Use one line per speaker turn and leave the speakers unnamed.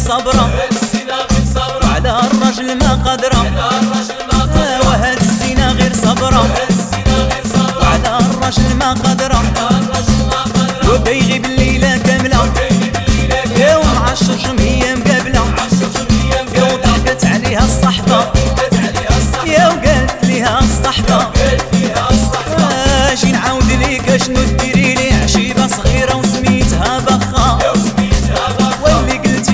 صبره، وعلى الرجل ما قدره، وهاد الزنا غير صبره، وعلى الرجل ما قدره.